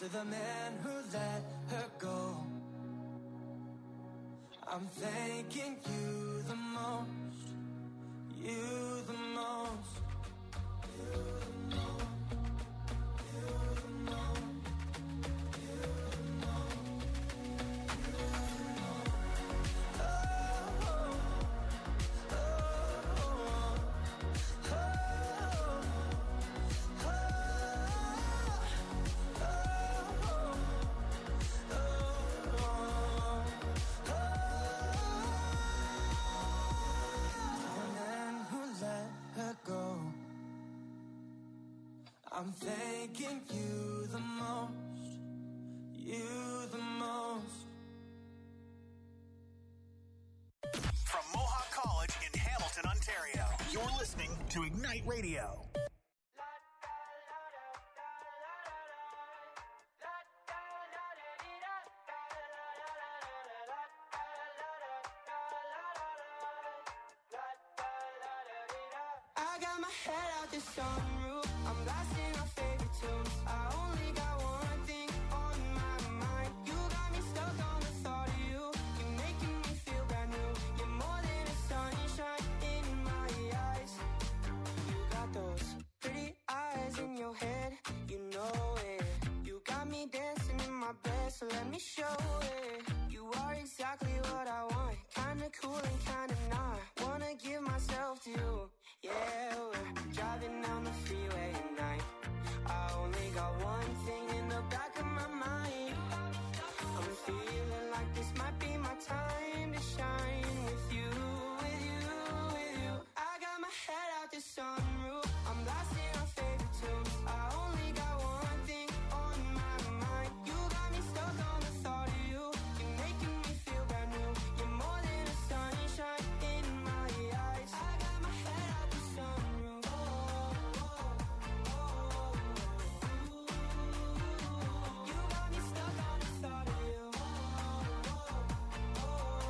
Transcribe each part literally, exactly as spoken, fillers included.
the man who let her go. I'm thanking you the most, you the most, you the most, you the most, you the most, you the most. Oh, oh, oh, oh, oh, I'm thanking you the most, you the most. From Mohawk College in Hamilton, Ontario, you're listening to Ignite Radio. I got my head out the sunroof. I'm blasting our favorite tunes. I only got one thing on my mind. You got me stuck on the thought of you. You're making me feel brand new. You're more than a sunshine in my eyes. You got those pretty eyes in your head. You know it. You got me dancing in my bed, so let me show it. You are exactly what I want. Kinda cool and kinda not. Wanna give myself to you. Yeah, we're driving down the freeway at night. I only got one thing in the back of my mind. I'm feeling like this might be my time to shine with you, with you, with you. I got my head out the sunroof. I'm blasting our favorite tunes. I only got one thing on my mind. You got me stuck on the thought of you. You're making me feel brand new. You're more than a sunshine in my eyes. I got my head out the sunroof. Oh, oh, oh, oh. You got me stuck on the thought of you. Oh, oh,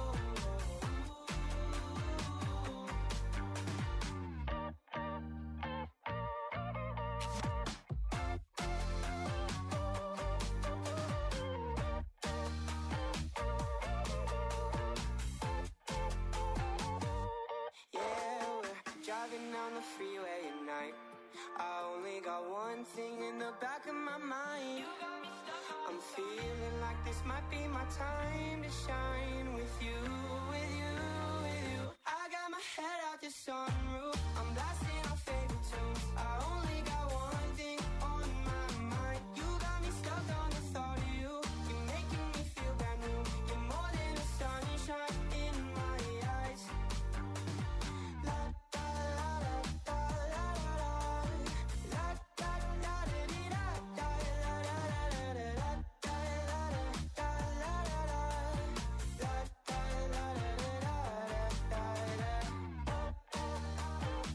yeah, we're driving down the freeway at night. I only got one thing in the back of my mind. I'm feeling like this might be my time to shine with you, with you, with you. I got my head out the sunroof. I'm blasting our favorite tunes. I only got one thing on my mind. You got me stuck on the thought of you. You're making me feel brand new. You're more than a sunshine in my eyes. La da la la da la la la. La da da da dee da da la la la la la. La da la la da la la la. La da la la la la la.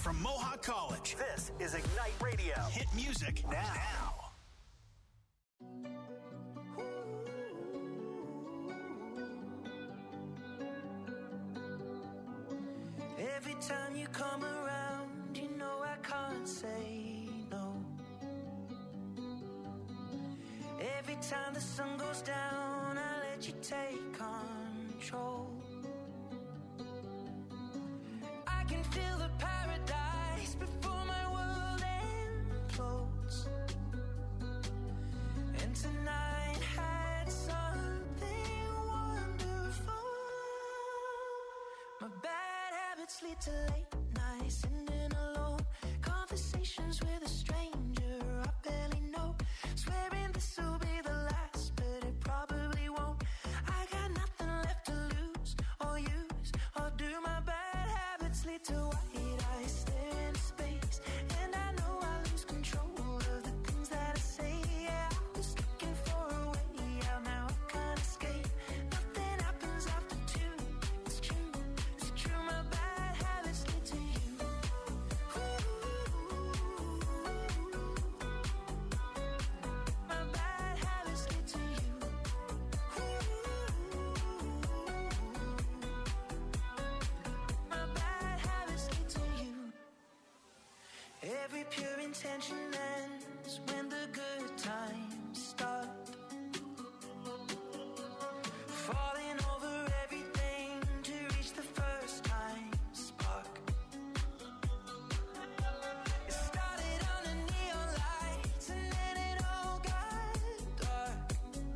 from Mohawk College. This is Ignite Radio. Hit music now. Every time you come around, you know I can't say no. Every time the sun goes down, I let you take control. I can feel the paradise before my world implodes. And tonight had something wonderful. My bad habits lead to late nights, sitting alone. Conversations with a stranger I barely know. Swearing this will be the last, but it probably won't. I got nothing left to lose or use or do. My bad habits lead to white eyes staring into space, and I know I lose control of the things that I say. Yeah, I was looking for a way out, now I can't escape. Nothing happens after two. It's true, it's true. My bad habits lead to you. My bad habits lead to you. My bad habits lead to you. Every pure intention ends when the good times start. Falling over everything to reach the first time spark. It started under neon lights and then it all got dark.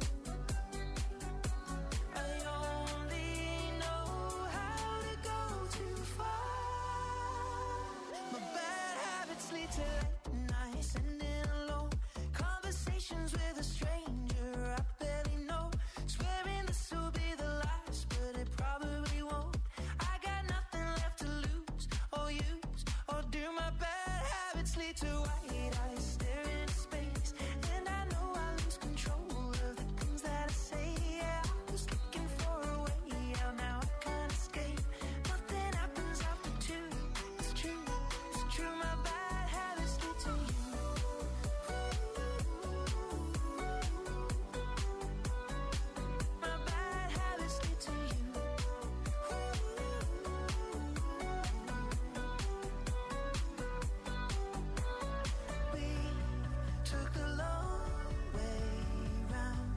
I only know how to go too far. My bad habits lead to late nights, sitting alone. Conversations with a stranger I barely know. Swearing this will be the last, but it probably won't. I got nothing left to lose or use or do. My bad habits lead to white eyes staring into space, and I know I lose control of the things that I say. Yeah, I was looking for a way out, now I can't escape. Nothing happens after two. It's true, it's true. My bad habits lead to you. My bad habits lead to you. We took the long way round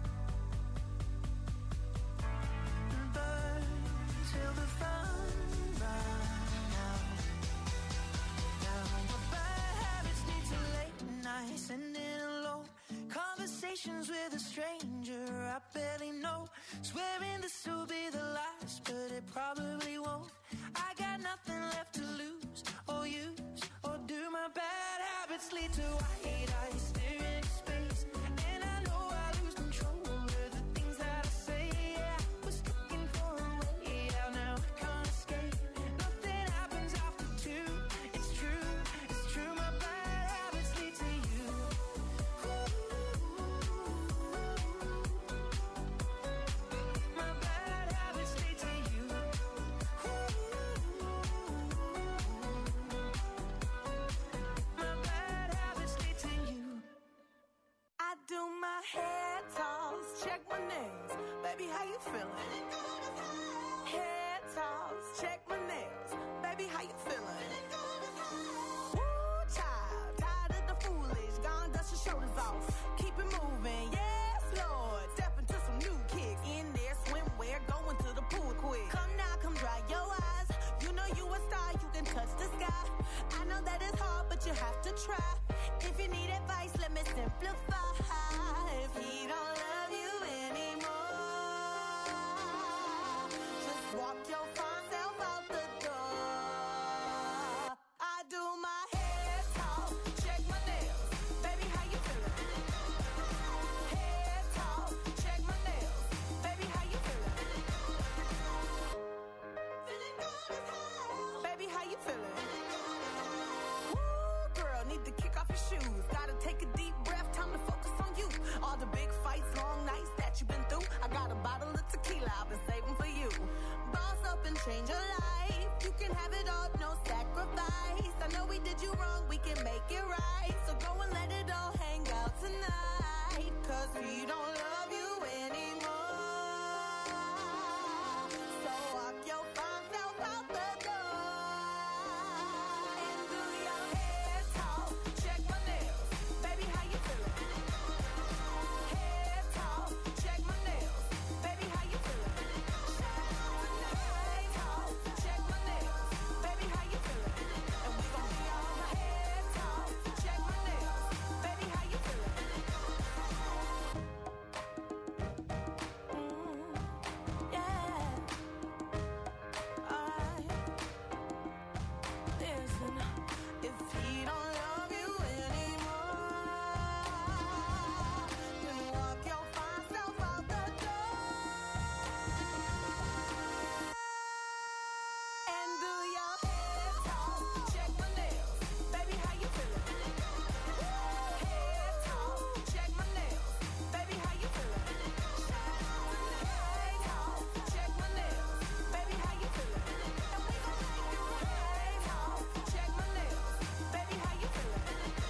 and burned till the fun ran out. Now my bad habits lead to late nights, sitting alone. Conversations with a stranger I barely know. Swearing this will be the last, but it probably won't. I got nothing left to lose or use or do. My bad habits lead to white eyes staring into space, and I know I lose control of the things that I say. Yeah, I was looking for a way out, now I can't escape. Nothing happens after two. It's true, it's true. My bad habits lead to you. My bad habits lead to you. My bad habits lead to you. I do my hair toss, check my nails. Baby, how you feeling? Hair toss, check my nails. Baby, how you feeling? Woo, child, tired of the foolish. Gone, dust your shoulders off. Keep it moving, yes, Lord. Step into some new kicks. In there, swimwear, going to the pool quick. Come now, come dry your eyes. You know you a star, you can touch the sky. I know that it's hard, but you have to try. If you need advice, let me simplify. If he don't love you anymore, just walk your fine self out the door. I do my hair talk, check my nails. Baby, how you feeling? Hair talk, check my nails. Baby, how you feeling? Feeling good as hell. Baby, how you feeling? Woo, girl, need to kick off your shoes. Gotta take a deep breath, time to focus on you. All the big fights, long nights that you've been through. I got a bottle of tequila I've been saving for you. Boss up and change your life. You can have it all, no sacrifice. sacrifice. I know we did you wrong, we can make it right. So go and let it all hang out tonight. Cause we don't love you anymore. So walk your fine self out the door. And do your hair talk, check my nails. Baby, how you feeling? Hair talk, check my nails. Baby, how you feeling? Hair talk, check my nails. Baby, how you feeling? And we gon' be all hair talk, check my nails. Baby, how you feeling? Mm, yeah. Alright. Listen, if he don't love you anymore, then walk your fine self out the door. And do your hair talk, check my nails. Baby, how you feeling? Hair talk, check my nails. Baby, how you feeling? Hair talk, check my nails. Baby, how you feeling? And we gon' make you hair talk, check my nails. Baby, how you feeling?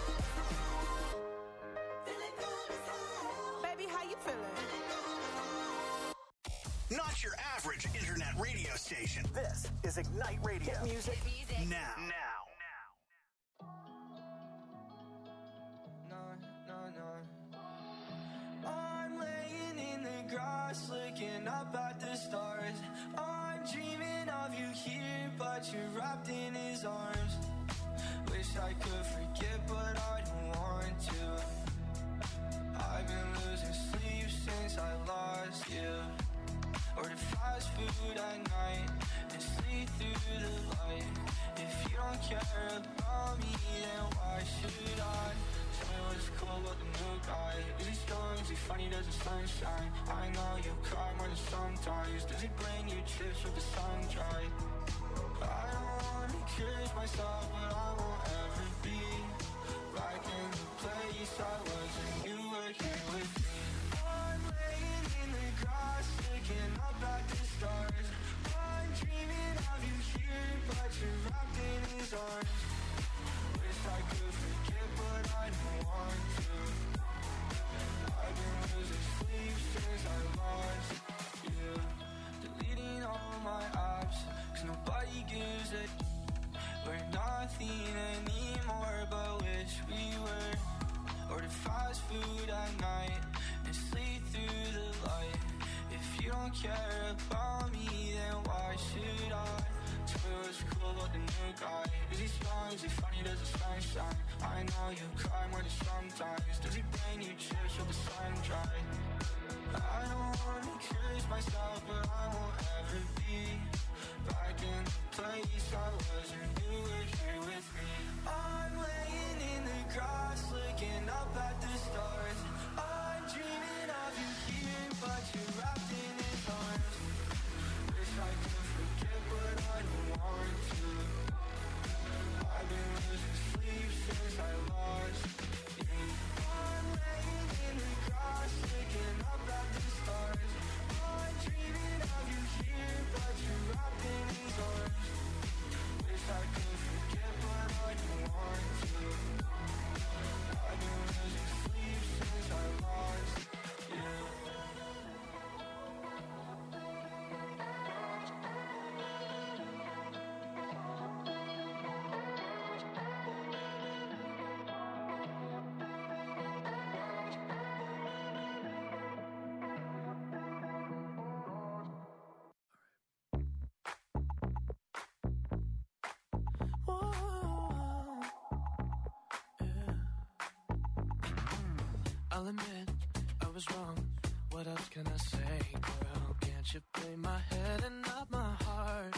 Feeling good as hell. Baby, how you feeling? Not your average internet radio station. This is Ignite Radio. Music now. Now. No, no, no. I'm laying in the grass, looking up at the stars. I'm dreaming of you here, but you're wrapped in his arms. Wish I could forget, but I don't want to. I've been losing sleep since I lost you. Order fast food at night and sleep through the light. If you don't care about me, then why should I? Tell me what's cool about the new guy. Is he strong? Is he funny? Does the sunshine? I know you cry more than sometimes. Does he bring you chips with the sun dry? I don't wanna curse myself, but I won't ever be back in the place I was when you were here with me. I'm laying in the grass, looking up at the stars. I'm dreaming of you here, but you're wrapped in his arms. Wish I could forget, but I don't want to. I've been losing sleep since I lost you. Deleting all my apps, cause nobody gives a. We're nothing anymore, but wish we were. Order fast food at night and sleep through the light. If you don't care about me, then why should I? Tell me what's cool about the new guy. Is he strong? Is he funny? Does the sunshine? I know you cry more than sometimes. Does he bring you chips with the sun dry? I don't wanna curse myself, but I won't ever be back in the place I was when you were here with me. I'm laying in the grass, looking up at the stars. I'm dreaming of you here, but you're wrapped in his arms. Wish I could forget, but I don't want to. I've been losing sleep since I lost you. I'm laying in the grass, looking up at the stars. I'm dreaming of you here, but you're wrapped in his arms. Wish I could forget, but I don't want to. I've been losing sleep since I lost you. Whoa, yeah. I'll admit I was wrong. What else can I say, girl? Can't you play my head and not my heart?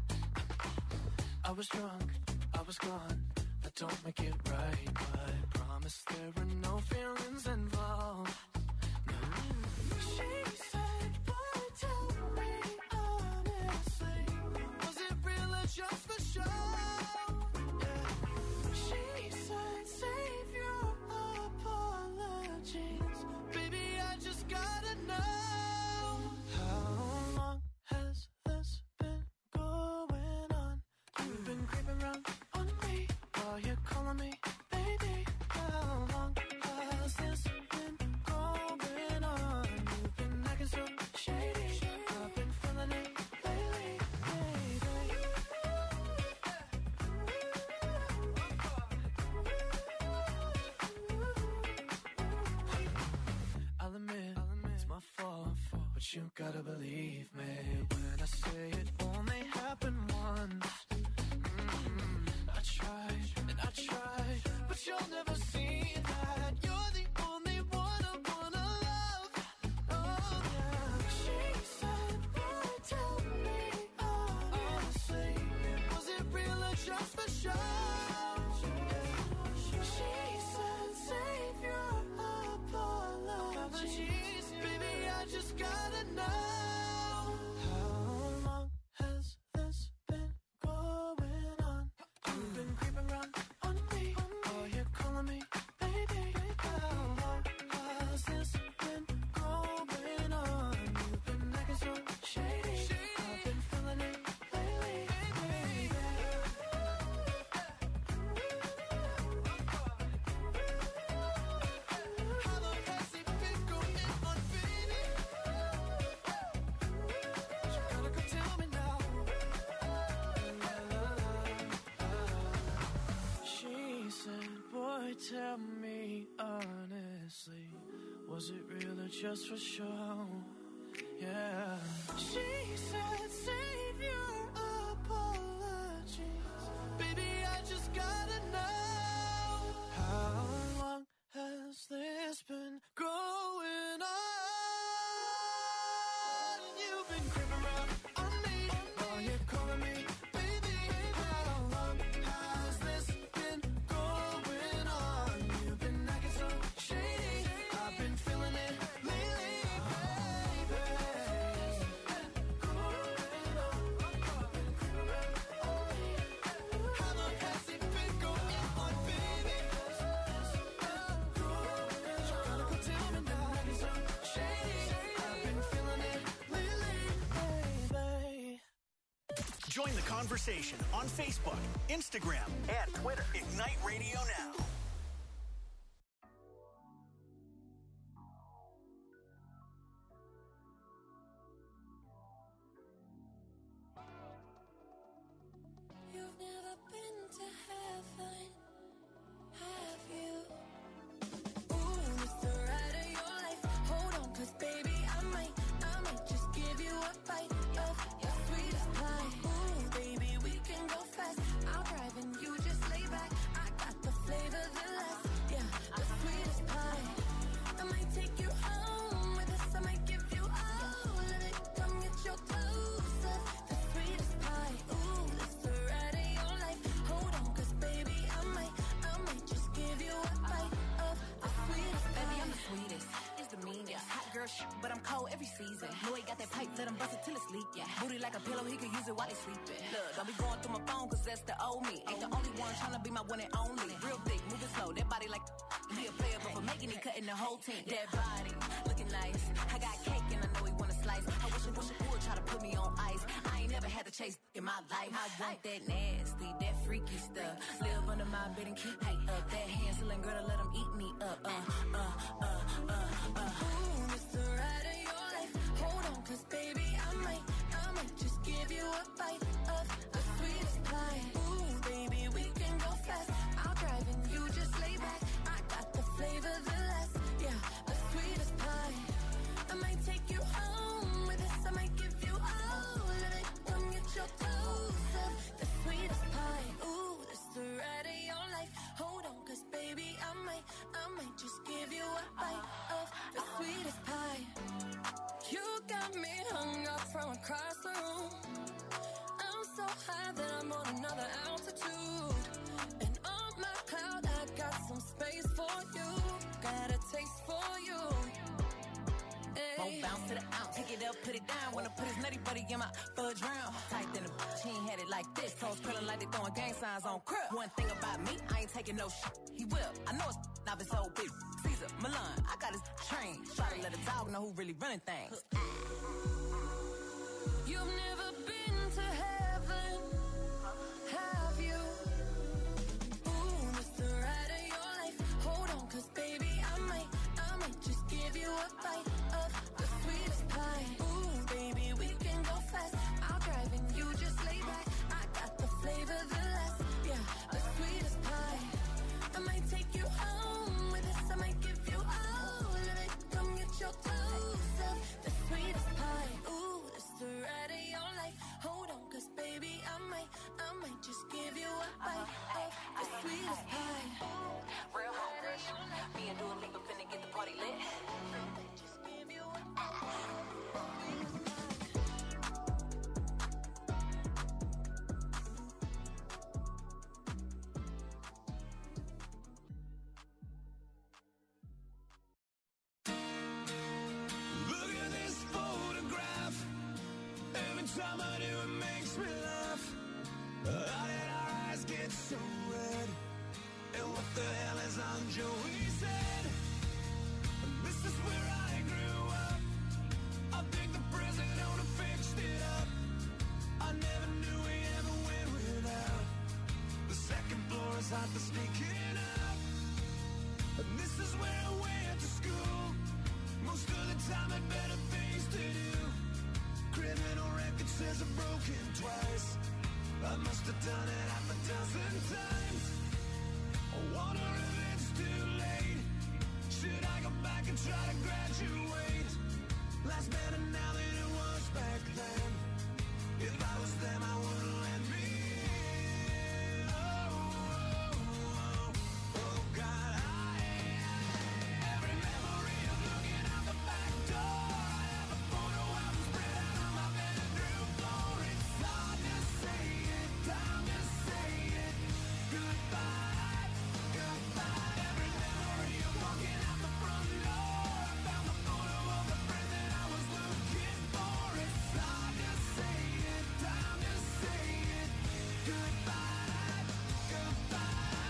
I was drunk, I was gone. That don't make it right, but promise there were no feelings involved. No. She said, boy, tell me honestly, was it real or just for show? Yeah. She said, save your apologies, baby, I just gotta know. How long has this been going on? You've been creeping around but you gotta believe me when I say it only happened once. Mm-hmm. I tried and I tried, but you'll never see that. You're the only one I wanna love. Oh yeah. She said, boy, tell me honestly, was it real or just for show? She said, save your apologies, baby, I just gotta know. How long has this been going on? You've been creeping around on me, oh, you're calling me baby. How long has this been going on? You've been acting so shady, I've been feeling it lately, baby. How long has it been going on, baby? You gotta go tell me now. She said, boy, tell me honestly, was it real or just for show? Yeah. She said, save your apologies, baby, I just gotta know. How long has this been going on? You've been creeping around on me, oh, you're calling me baby. How long has this been going on? You've been acting so shady, I've been feeling it lately, baby. How long has it been going on, baby? You gotta go tell me now. Acting so shady, I've been feeling it lately, baby. Join the conversation on Facebook, Instagram, and Twitter. Ignite Radio Now. You've never been to heaven, have you? Ooh, it's the ride of your life. Hold on, cause baby, I might, I might just give you a bite of your sweetest pie. Ooh, baby, we can go fast. I'll drive and you just lay back. I got the flavor, the last, yeah, the sweetest pie. I might take you home with us. I might give you all of it. Come get your clothes up, the sweetest pie. Ooh, it's the ride of your life. Hold on, cause baby, I might, I might just give you a bite of the sweetest pie. Baby, I'm the sweetest. It's the meanest. Hot girl shit, but I'm cold every season. Know he got that pipe, let him bust it till it's leak. Yeah. Booty like a pillow, he could use it while he sleeping. Look, don't be going through my phone, cause that's the old me. Ain't the only one tryna be my one and only. Real thick, moving slow, that body like he a player, but for making it, cutting the whole team. That body, looking nice. I got cake and I know he wanna slice. I wish I wish I would try to put me on ice. I ain't never had to chase in my life. I want that nasty, that freaky stuff. Live under my bed and keep me up. That Hansel girl to let him eat me up. Uh, uh, uh, uh, uh. Ooh, it's the ride of your life. Hold on, cause baby, I might, I might just give you a bite of the sweetest pie. Ooh, baby, we can go fast. I'll drive and you just lay back. I got the flavor, the last, yeah, the sweetest pie. I might take you home with us. I might give you all of it. Come get your clothes up, the sweetest pie. Ooh, it's the ride of your life. Hold on, cause baby, I might, I might just give you a bite of the sweetest pie. You got me hung up from across the room. I'm so high that I'm on another altitude. And on my cloud, I got some space for you. Got a taste for you. Won't bounce to the ounce, take it up, put it down. Wanna put his nutty buddy in my fudge round. Tight than a bitch, he ain't had it like this. Toes curling like they throwing gang signs on crib. One thing about me, I ain't taking no shit. He will, I know it's now it's so big. Caesar, Milan, I got his train. Try to let a dog know who really running things. You've never been to heaven, have you? Ooh, it's the ride of your life. Hold on, cause baby, I might, I might just give you a bite of the sweetest pie. Ooh, baby, we can go fast. I'll drive and you just lay back. I got the flavor, the last, yeah, the sweetest pie. I might take you home with us. I might give you all of it. Come get your clothes up, the sweetest pie. time I do, it makes me laugh. How did our eyes get so red? And what the hell is on Joey's head? This is where I grew up. I think the present owner fixed it up. I never knew we ever went without. The second floor is hot for sneaking up. And this is where I went to school. Most of the time had better things to do. Criminal record says I'm broken twice. I must have done it half a dozen times. I wonder if it's too late. Should I go back and try to graduate? Life's better now than it was back then. If I was them, I wouldn't let me in. Oh, oh, oh, oh, God, I every memory of looking out the back door. I have a photo album spread out on my bedroom floor. It's hard to say it, time to say it. Goodbye, goodbye. Every memory of walking out the front door. I found the photo of the friend that I was looking for. It's hard to say it, time to say it. Goodbye, goodbye.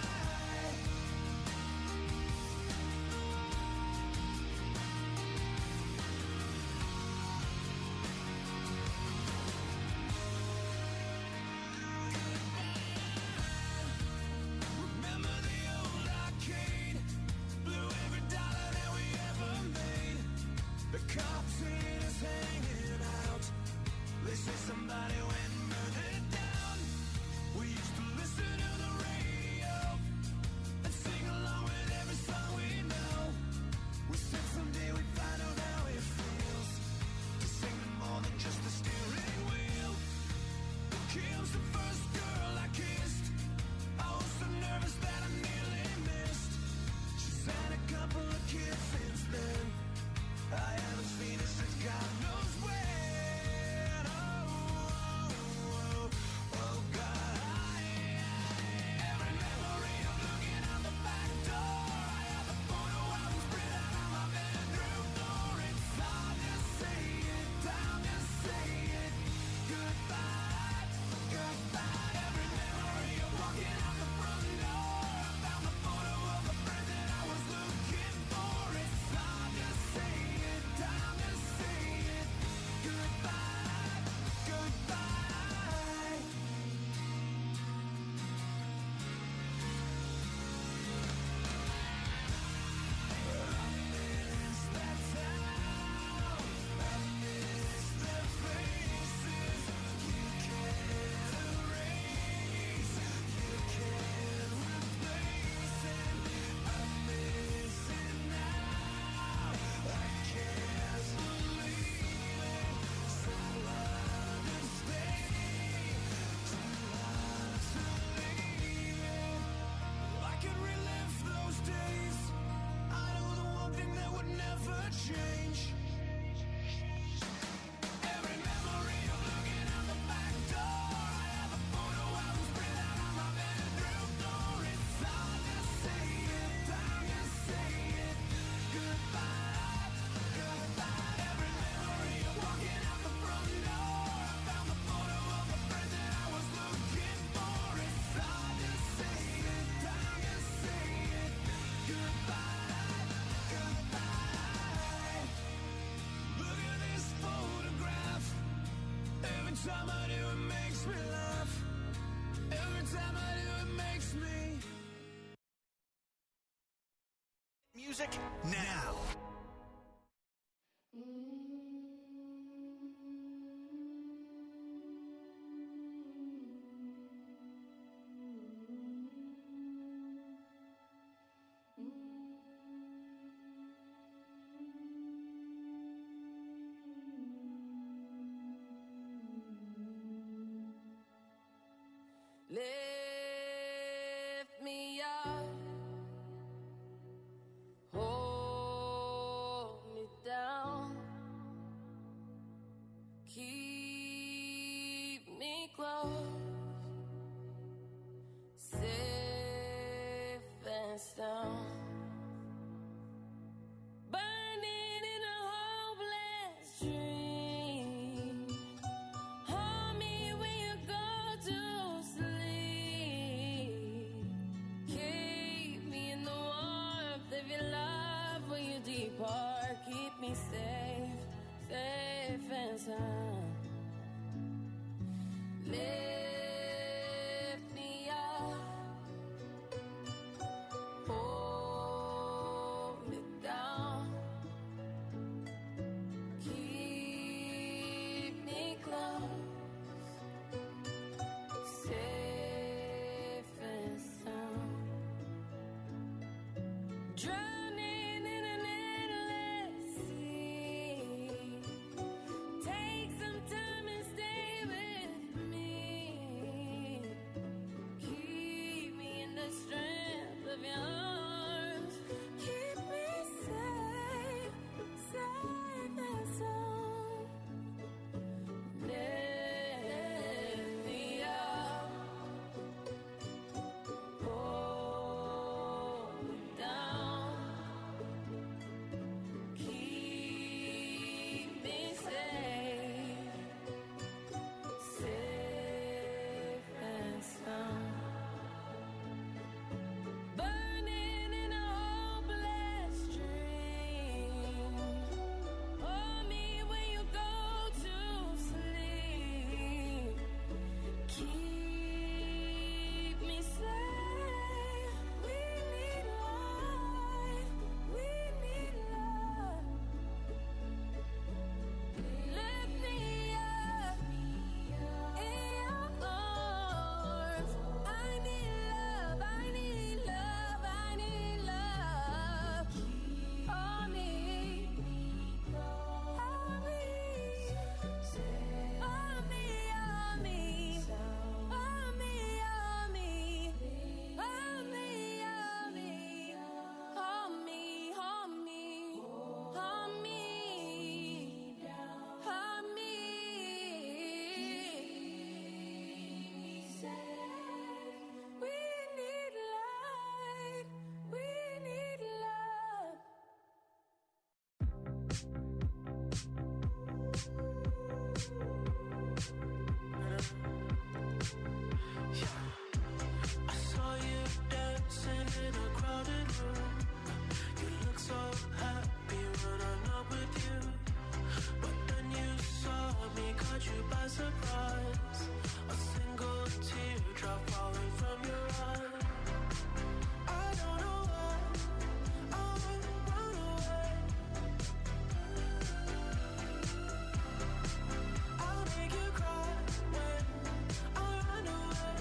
Remember the old arcade? Blew every dollar that we ever made. The cops seen us hanging out. They say somebody went and burned it down. We used to listen to the radio and sing along with every song we know. We said someday we'd find out how it feels to sing to more than just the steering wheel. Kim's the first girl I kissed. I was so nervous that I nearly missed. She's had a couple of kids since then. I haven't seen her since God knows when. Oh, oh, oh, oh, God, I every memory of looking out the back door. I have a photo album spread out on my bedroom floor. It's hard to say it, time to say it. Goodbye, goodbye. Every memory of walking out the front door. I found the photo of a friend that I was looking for. It's hard to say it, time to say it. Goodbye, goodbye. I miss that town. I miss their faces. You can't erase. You can't replace it. I miss it now. I can't believe it. So hard to stay. Too hard to leave it. I could relive those days. I know the one thing that would never change. Every memory of looking out the back door. I have a photo album spread out on my bedroom floor. It's hard to say it, time to say it. Goodbye, goodbye. Every memory of walking out the front door. I found the photo of a friend that I was looking for. It's hard to say it, time to say it. Goodbye, goodbye. Look at this photograph. Every time I do, it makes me laugh. Every time I do, it makes me. Music now. Lift me up, hold me down. depart. Keep me safe, safe and sound. Lift me up, hold me down, keep me close, safe and sound. Drowning in an endless sea. Take some time and stay with me. Keep me in the strength of your arms. Keep me safe, safe and sound. Lift me up, hold me down, keep me safe, safe and sound. Burning in a hopeless dream. Hold me when you go to sleep. Keep me safe. We need light. We need love. Lift me up in your arms. I need love. I need love. I need love. Hold me. Hold me. Hold me. Hold me. Hold me. Hold me. Hold me. Hold me. Hold me. Hold me. Hold me. Hold me. We need light. We need love. I saw you dancing in a crowded room. You look so happy when I'm not with you. But then you saw me, caught you by surprise. A single teardrop falling from your eye. I don't know why I run away. I'll make you cry when I run away.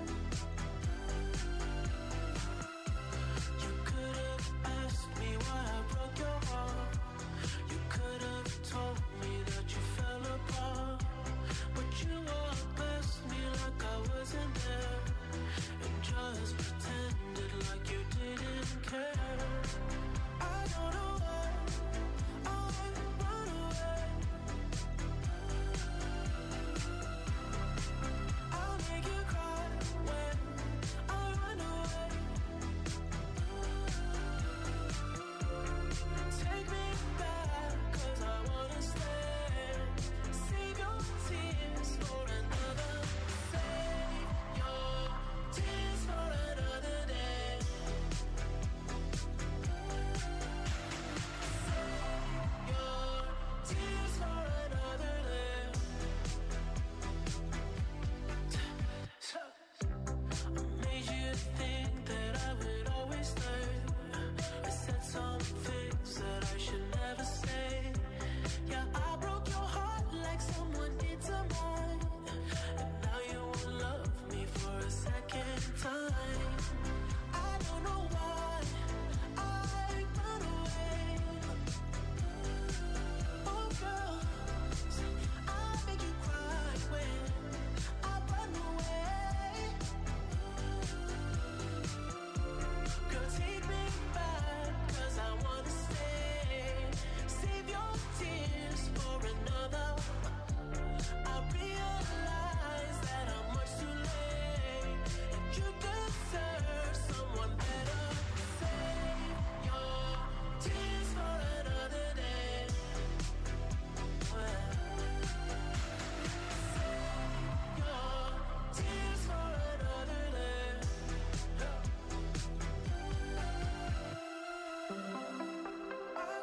You could have asked me why I broke your heart. You could have told me that you fell apart. But you walked past me like I wasn't there, and just pretended like you didn't care. I don't know why I run away. I'll make you cry when I run away. Take me back, 'cause I wanna stay. Save your tears for another. Save your tears for another day. Save your tears for another day. I made you think that I would always stay. I said some things that I should never say. Yeah, I broke your heart like someone did to mine. And now you won't love me for a second time. I don't know why I run away. Oh girl, I make you cry when I run away. Girl, take me back, 'cause I wanna stay. Save your tears for another. I realize that I'm much too late, and you deserve someone better. Save your tears for another day. Save your tears for another day. I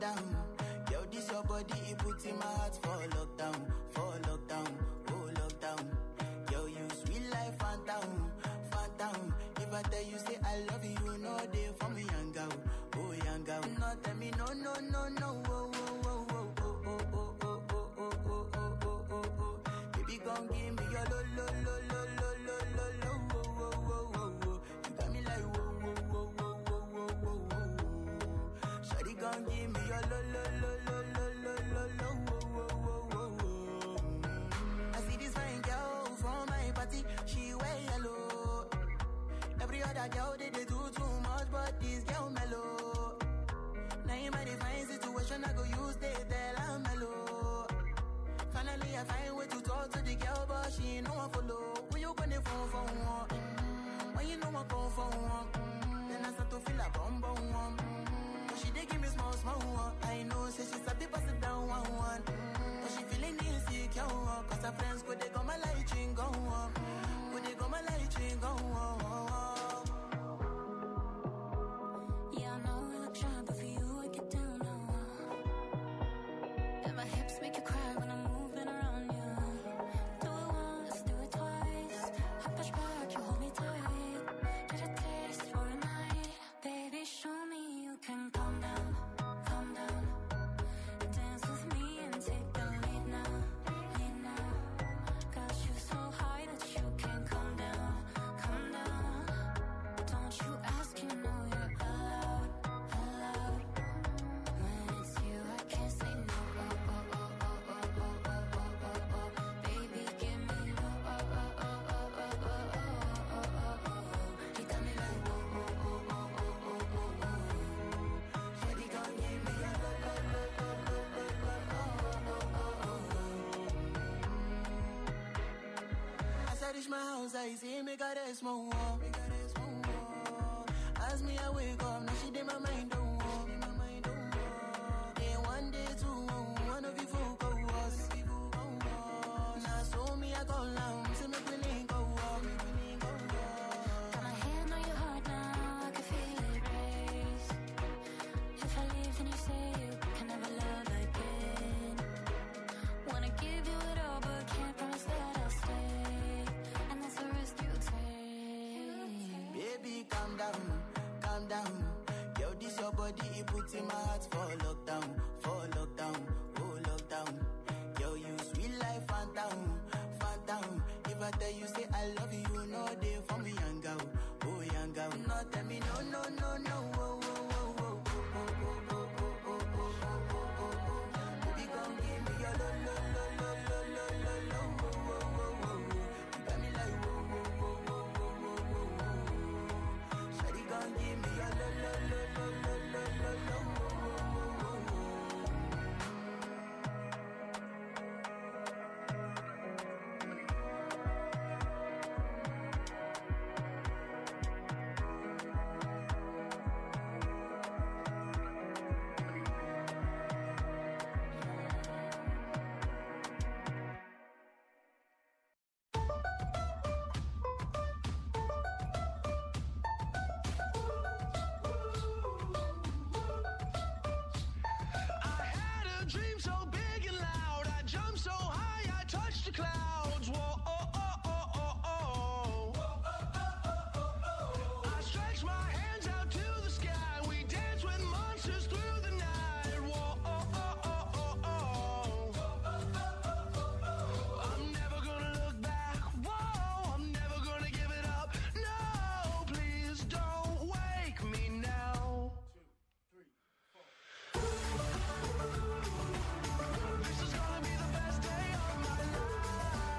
down. Yo, this your body, it puts in my heart for lockdown, for lockdown, oh lockdown. Yo, you sweet life, phantom, phantom. If I tell you say I love you, you know they for me, young girl, oh young girl. No, tell me no, no, no, no, oh, oh, oh, oh, oh, oh, oh, oh, oh, oh, oh, oh, oh, oh. Baby, come give me your lo, lo, lo, lo, lo, lo, lo, lo, oh, oh, oh, oh, oh. You got me like whoa, whoa, whoa, whoa, whoa, whoa, whoa, whoa. Shawty, come give me your lo, lo, lo, lo, lo, lo, lo, lo, oh, oh, oh, oh, oh. I see this fine girl from my party, she wear yellow. Every other girl they, they do too much, but this girl mellow. Now in my divine situation, I go use they tell I'm mellow. Finally, I find way to talk to the girl, but she ain't no one follow. When you gonna phone for one? Mm-hmm. When you know I come for one? Mm-hmm. Then I start to feel a bum bum one. Mm-hmm. But she dey give me small small one. I know, say she's a bit pass it down one one. Mm-hmm. But she feeling insecure, one. Cause her friends go they go my light ring go on. Go they go my light ring go on. Yeah, I know I look shy, but for you I get down low. And my hips make you cry when I'm moving around you. Do it once, do it twice. I push back, you hold me tight. Get a taste for a night. Baby, show me you can calm down, calm down. Dance with me and take the lead now, lead now. Got you so high that you can't calm down, calm down. Don't you ask, you know you're allowed, allowed. When it's you, I can't say no. Oh, oh, oh, oh, oh, oh, oh, oh, oh, oh. Baby, give me oh, oh, oh, oh, oh, oh, oh, oh, oh, oh, oh. You got me like oh, oh, oh, oh, oh, oh, oh, oh. Shawty gon' give me a lo, lo, lo, lo, lo, lo, lo, oh, oh, oh, oh. As I reach my house, I see me got a small wall. Me got a small wall. As me I wake up, now she did my mind don't walk. Day one, day two, one of you folk go us. Now so me I go down, see me willing go up. Got my hand on your heart now, I can feel it race. If I leave, then you say you can never love again. Wanna give you it all, but can't promise that I'll stay. And that's the risk you take. Baby, calm down, calm down. Yo, this your body, it puts in my heart for lockdown, for lockdown, oh lockdown. Yo, you sweet life, phantom, phantom. If I tell you say I love you, you know they for me, young girl, oh young girl. No, tell me no, no, no, no, oh, oh, oh, oh, oh, oh, oh, oh, oh, oh, oh, oh, oh. Baby, come give me your lo, lo, lo, lo, lo, lo, lo, lo, oh, oh, oh, oh. You got me like whoa, whoa, whoa, whoa, whoa, whoa, whoa. Shawty gon' give me your lo, lo, lo, lo, lo, lo, lo, lo, oh, oh, oh, oh, oh. I had a dream so big and loud. I jumped so high, I touched the clouds. Whoa, oh, oh, oh, oh, oh. I stretched my hands out to the sky. We danced with monsters through the night. Whoa, oh, oh, oh, oh, oh. I'm never gonna look back. Whoa, I'm never gonna give it up. No, please don't wake me now. This is gonna be the best day of my life.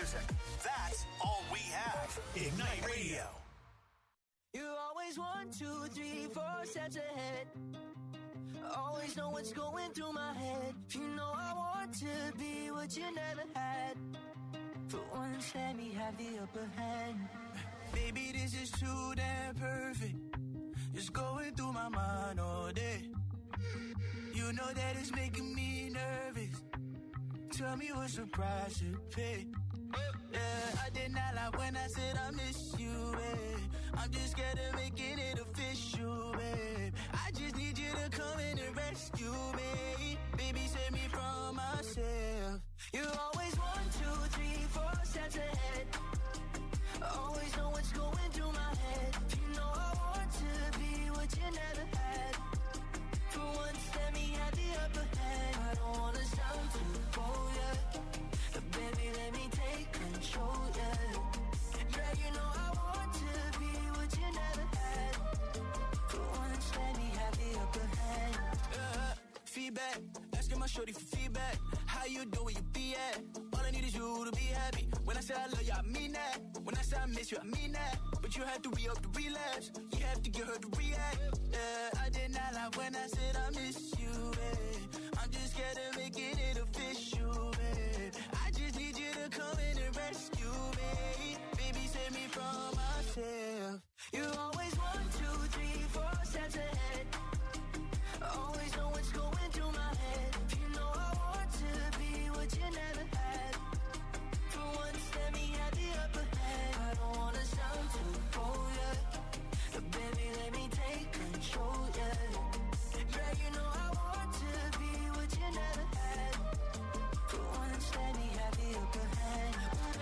music. That's all we have. Ignite Radio. You always one, two, three, four steps ahead. Always know what's going through my head. You know I want to be what you never had. For once, let me have the upper hand. Baby, this is too damn perfect. It's going through my mind all day. You know that it's making me nervous. Tell me what's the price to pay. Yeah, I did not lie when I said I miss you, babe. I'm just scared of making it official, babe. I just need you to come in and rescue me. Baby, save me from myself. You always one, two, three, four steps ahead. Always know what's going through my head. You know I want to be what you never had. For once, let me have the upper hand. I don't wanna sound too bold, yeah. But baby, let me take control, yeah. Yeah, you know I want to be what you never had. For once, let me have the upper hand. Uh, feedback, asking my shorty for feedback. How you doing, where you be at? All I need is you to be happy. When I say I love you, I mean that. When I say I miss you, I mean that. But you have to re-up the relapse. You have to get her to react. Yeah, I did not lie when I said I miss you, babe. I'm just scared of making it official, babe. I just need you to come in and rescue me. Baby, save me from myself. You always one, two, three, four steps ahead. Always know what's going through my head. You know I want to be what you never had. For once, let me have the upper hand. I don't wanna sound too bold, yeah. But baby, let me take control, yeah. Yeah, you know I want to be what you never had. For once, let me have the upper hand.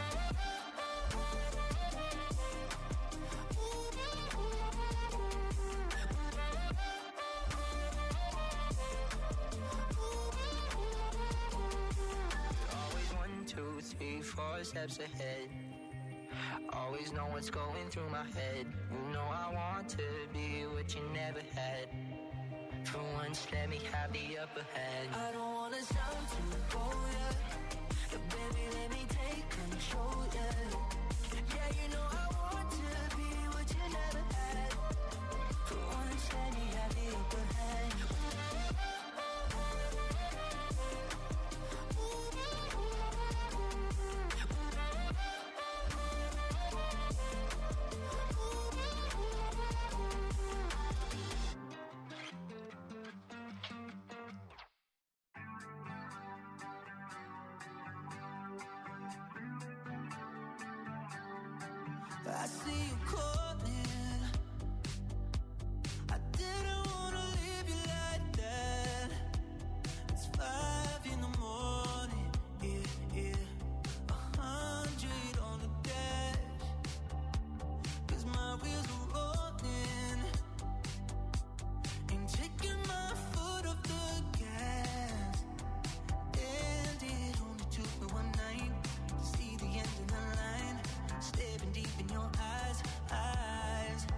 Always one, two, three, four steps ahead. Always know what's going through my head. You know I want to be what you never had. For once, let me have the upper hand. I don't wanna sound too bold, yeah. But baby, let me take control, yeah. Yeah, you know I want to be what you never had. For once, let me have the upper hand. I see you calling. I didn't wanna leave you like that. It's five in the morning, yeah, yeah. A hundred on the dash. Cause my wheels are rolling. Ain't taking my foot off the gas. And it only took me one night to see the end of the line. Staring deep in your eyes, eyes.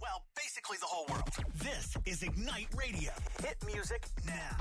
well, basically the whole world. This is Ignite Radio. Hit music now.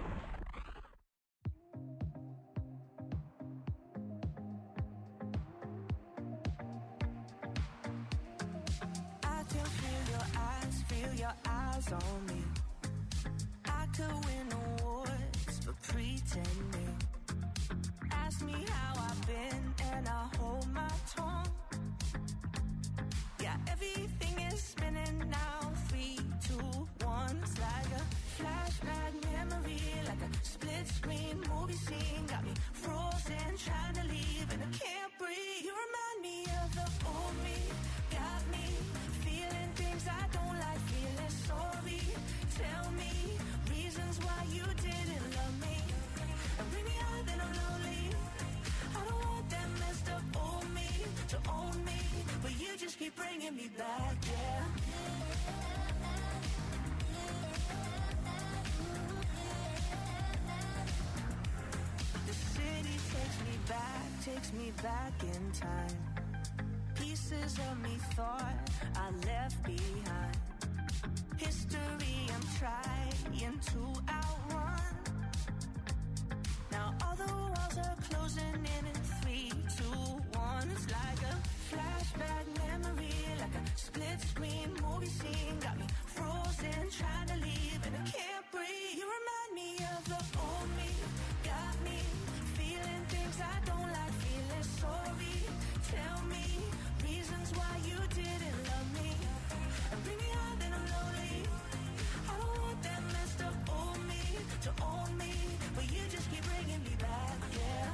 I can feel your eyes, feel your eyes on me. I could win awards for pretending. Ask me how I've been and I hold my tongue. Yeah, everything is spinning now. Three, two, one. It's like a flashback memory, like a split screen movie scene. Got me frozen, trying to leave and I can't breathe. You remind me of the old me. Got me feeling things I don't like, feeling sorry. Tell me reasons why you didn't love me. And bring me out, then I'm lonely. I don't want that messed up old me to own me, but you just keep bringing me back, yeah. The city takes me back, takes me back in time. Pieces of me thought I left behind. History I'm trying to outrun. Now all the walls are closing in in three, two, one. It's like a flashback memory, like a split screen movie scene. Got me frozen, trying to leave and I can't breathe. You remind me of the old me. Got me feeling things I don't like, feeling sorry. Tell me reasons why you didn't love me. And bring me out, then I'm lonely. I don't want that messed up old me to own me, but you just keep bringing me back, yeah.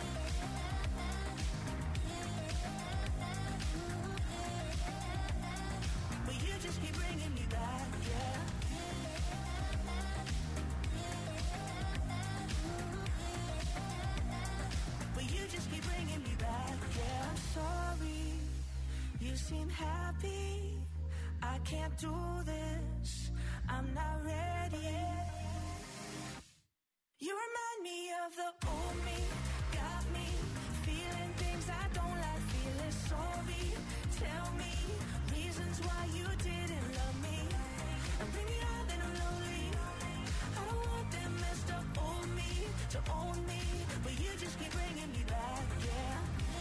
But you just keep bringing me back, yeah. But you just keep bringing me back, yeah. I'm sorry, you seem happy. I can't do this, I'm not ready. You remind me of the old me. Got me feeling things I don't like, feeling sorry. Tell me reasons why you didn't love me. And bring me out, then I'm lonely. I don't want that messed up old me to own me, but you just keep bringing me back, yeah.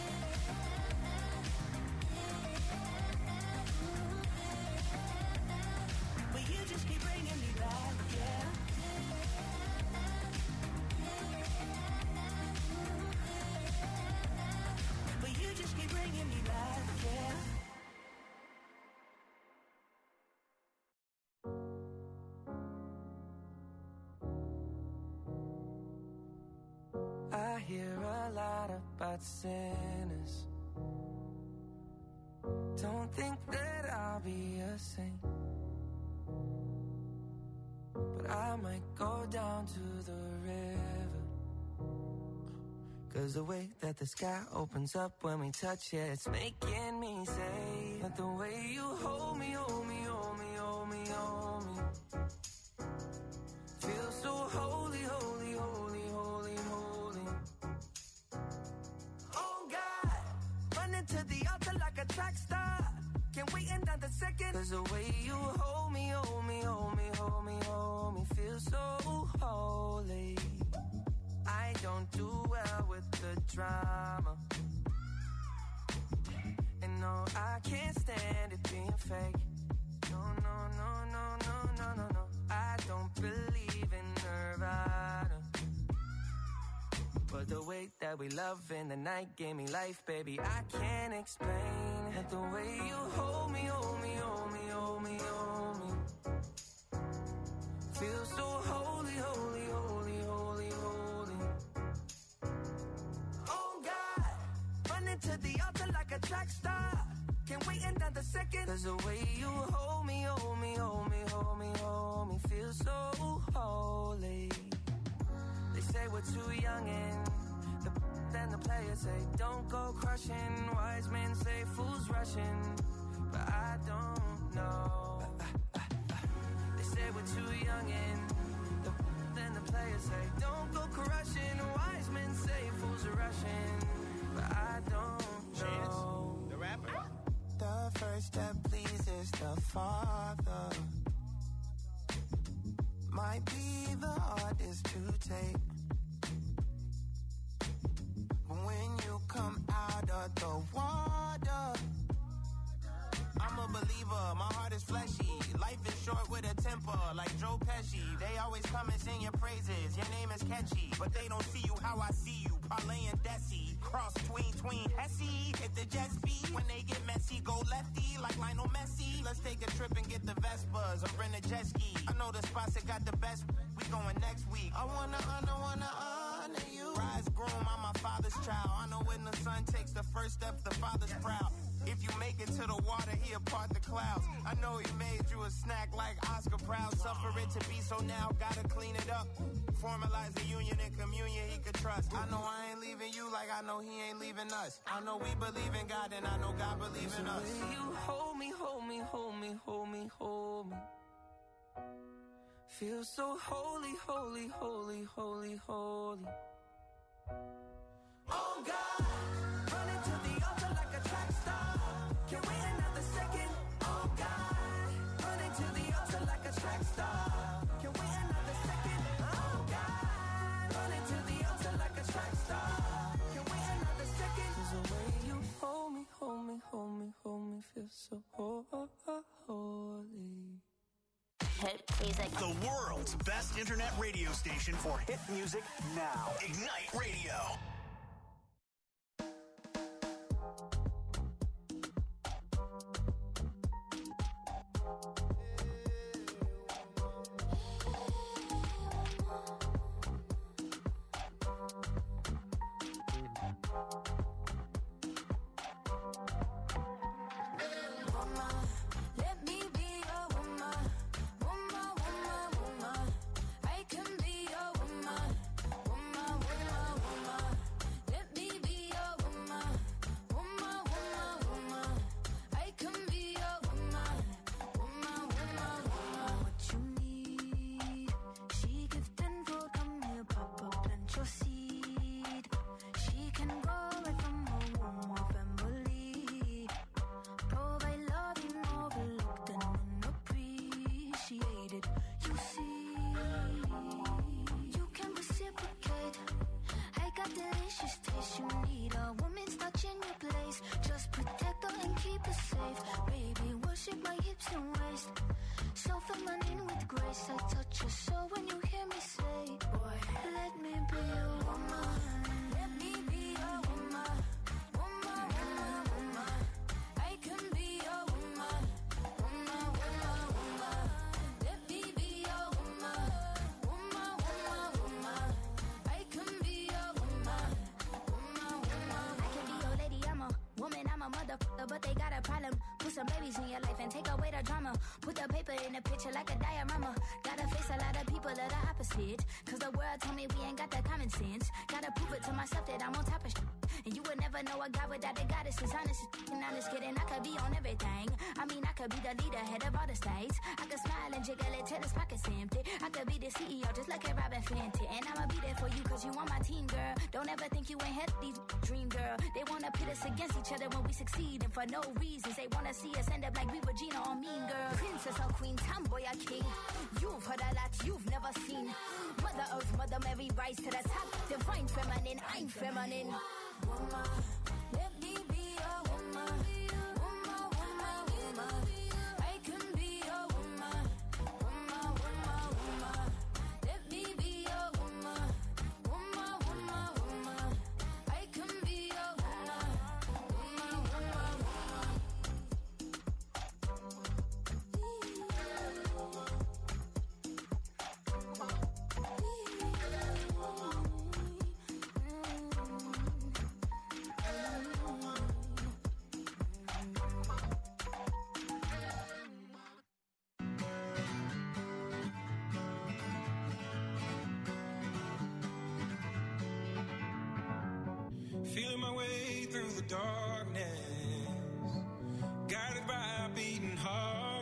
But you just keep bringing me back, yeah. But you just keep bringing me back, yeah. I hear a lot about sinners. Don't think that I'll be a saint, but I might go down to the river. Cause the way that the sky opens up when we touch it, it's making me say that the way you hold me, hold me, hold me, hold me, hold me, feels so holy, holy, holy, holy, holy. Oh God, running to the altar like a track star. Can't wait another second. Cause the way you hold me, hold me, hold me, hold me, hold me, feels so holy. I don't do well with the drama, and no, I can't stand it being fake. No, no, no, no, no, no, no, no. I don't believe in Nirvana, but the way that we love in the night gave me life, baby. I can't explain it. The way you hold me, hold me, hold me, hold me, hold me, feel so holy, holy, holy, holy, holy. Oh God, running to the altar like a track star. Can't wait another second. Cause the way you hold me, hold me, hold me, hold me, hold me, feel so holy. They say we're too young and the then the players say don't go crushing. Wise men say fools rushing, but I don't know. They say we're too young and the then the players say don't go crushing. Wise men say fools are rushing, but I don't know. Chance, the rapper. The first step pleases the father might be the hardest to take. When you come out of the water, I'm a believer, my heart is fleshy. Life is short with a temper, like Joe Pesci. They always come and sing your praises, your name is catchy. But they don't see you how I see you, parlay and Desi. Cross tween, tween, Hesse. Hit the jet speed, when they get messy, go lefty, like Lionel Messi. Let's take a trip and get the Vespas, or rent a jet ski. I know the spots that got the best, we going next week. I wanna honor, wanna honor you. Rise groom, I'm my father's child. I know when the son takes the first step, the father's proud. If you make it to the water, he'll part the clouds. I know he made you a snack like Oscar Proud. Suffer it to be so now, gotta clean it up. Formalize the union and communion he could trust. I know I ain't leaving you like I know he ain't leaving us. I know we believe in God and I know God believes in us. You hold me, hold me, hold me, hold me, hold me. Feel so holy, holy, holy, holy, holy. Oh God, running to the altar like a track star. Can't wait another second. Oh God, running to the altar like a track star. Can't wait another second. Oh God, running to the altar like a track star. Can't wait another second. 'Cause the way you hold me, hold me, hold me, hold me, feel so holy. Hit music. The world's best internet radio station for hit music now. Ignite Radio. But they got a problem. Put some babies in your life and take away the drama. Put the paper in the picture like a diorama. Gotta face a lot of people that are opposite. Cause the world told me we ain't got the common sense. Gotta prove it to myself that I'm on top of shit. And you would never know a guy without a goddess is honest. And honest kidding, I could be on everything. I mean, I could be the leader, head of all the states. I could smile and jiggle it till his pockets empty. I could be the C E O just like a Robin Fenty. And I'ma be there for you cause you on my team, girl. Don't ever think you ain't had these dream, girl. They wanna pit us against each other when we succeed. And for no reasons, they wanna see us end up like we were Gina or Mean Girl. Princess or queen, tomboy or king. You've heard a lot you've never seen. Mother Earth, Mother Mary, rise to the top. Divine feminine, I'm feminine. Woman, let me be a woman. Woman, woman, woman. I can be a woman. Woman, woman, woman. Let me be a woman. Woman, woman, woman. I can be a woman. Woman, woman, woman. Feeling my way through the darkness, guided by a beating heart.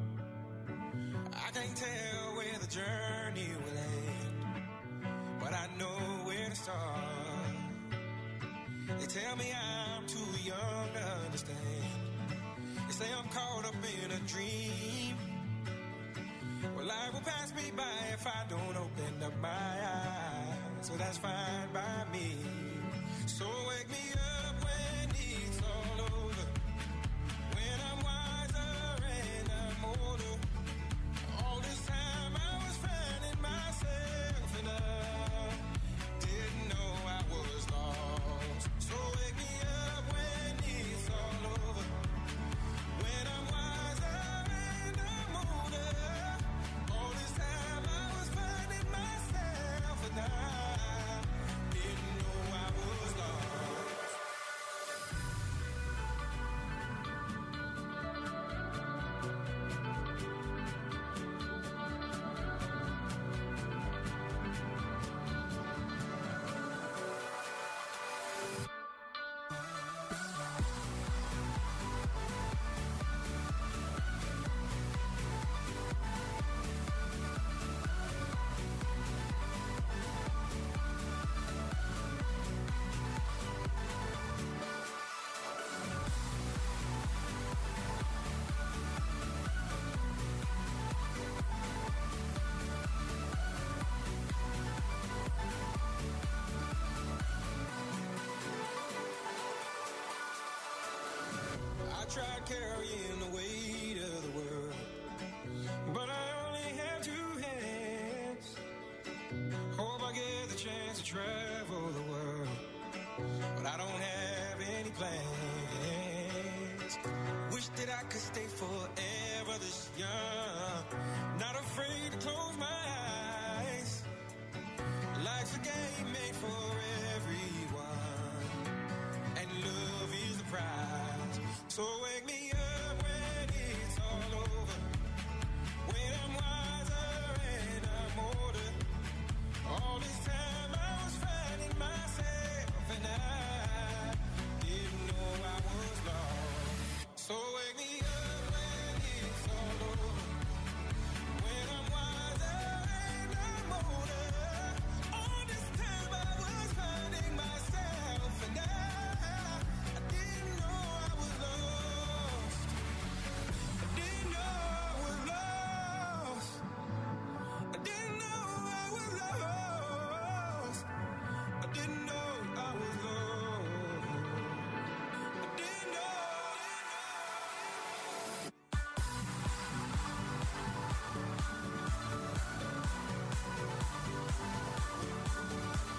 I can't tell where the journey will end, but I know where to start. They tell me I'm too young to understand. It's say I'm caught up in a dream. Well, life will pass me by if I don't open up my eyes. So that's fine by me. So wake me up when it's all over, when I'm wiser and I'm older. All this time I was finding myself and I didn't know I was lost. So wake me up when it's all over, when I'm wiser and I'm older. All this time I was finding myself and I didn't know I was lost. I tried carrying the weight of the world, but I only have two hands. Hope I get the chance to travel the world, but I don't have any plans. Wish that I could stay forever this young, not afraid to close my eyes. Life's a game made for